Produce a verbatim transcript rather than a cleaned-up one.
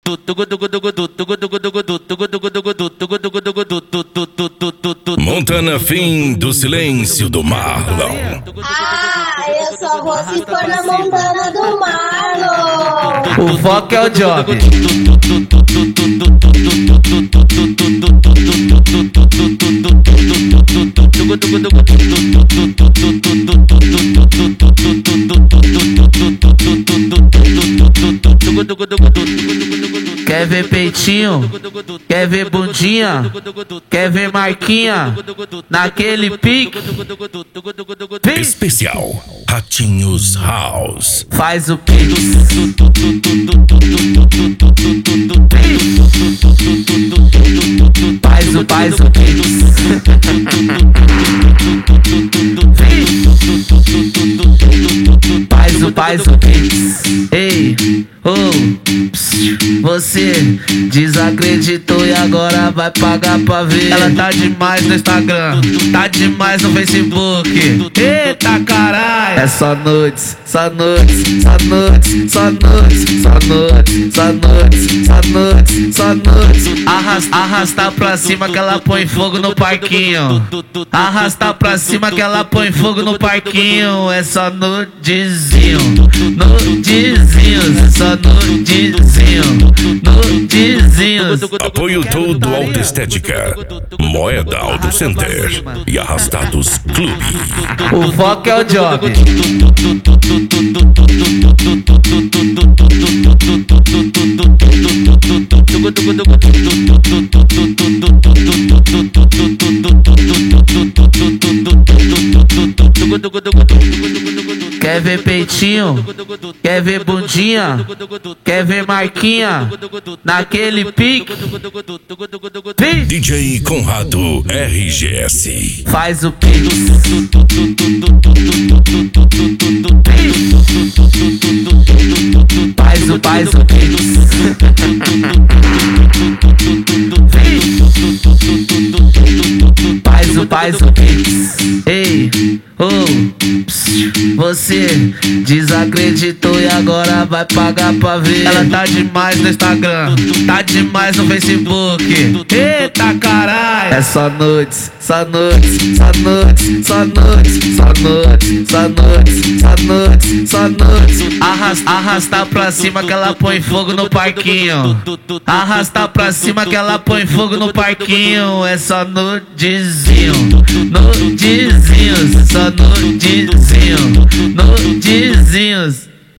Montana Fim do Silêncio do Marlon. Ah, eu só vou se for na Montana do Marlon. O foco é o job. Quer ver peitinho? Quer ver bundinha? Quer ver marquinha? Naquele pique? Especial Ratinhos House. Faz o pique. Faz o, faz o pique. Faz o, faz o pique. Ei, oh, psiu. Você desacreditou e agora vai pagar pra ver. Ela tá demais no Instagram, tá demais no Facebook. Eita caralho! É só noites, só noites, só noites, só noites, só noites, só noites, só noites, só noites. Arrasta, arrasta pra cima que ela põe fogo no parquinho. Arrasta pra cima que ela põe fogo no parquinho. É só nudezinho, nudezinhos, é só nudezinho. Nudezinhos. Apoio todo Autoestética, Moeda Auto Center e Arrastados Clube. O foco é o job. Quer ver peitinho? Quer ver bundinha? Quer ver marquinha? Naquele pique? D J Conrado R G S. Faz o pique. Faz o, faz o pique. Faz o, faz o pique. Ei, oh, psiu. Você desacreditou e agora vai pagar pra ver. Ela tá demais no Instagram, tá demais no Facebook. Eita caralho! É só noites, só noites, só noites, só noites, só noites, só noites, só noites, só noites. Arrasta, arrasta pra cima que ela põe fogo no parquinho. Arrasta pra cima que ela põe fogo no parquinho. É só nudezinho, nudezinhos, só nudezinho, nudezinhos.